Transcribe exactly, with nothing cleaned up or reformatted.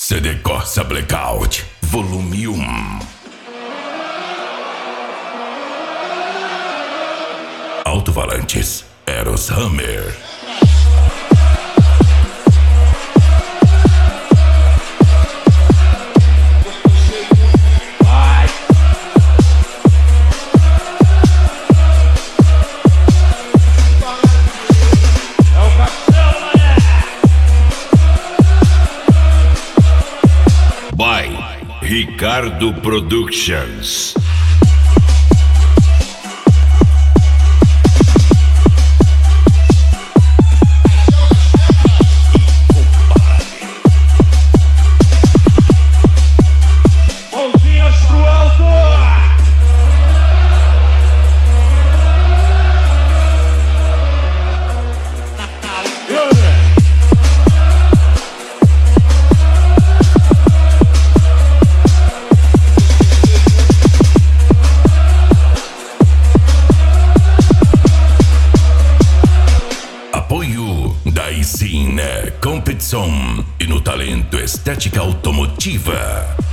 C D Corsa Blackout, volume um. Alto-falantes, Eros Hammer. By Ricardo Productions. Mãozinhas pro alto! Apoio da Isine Competição e no talento estética automotiva.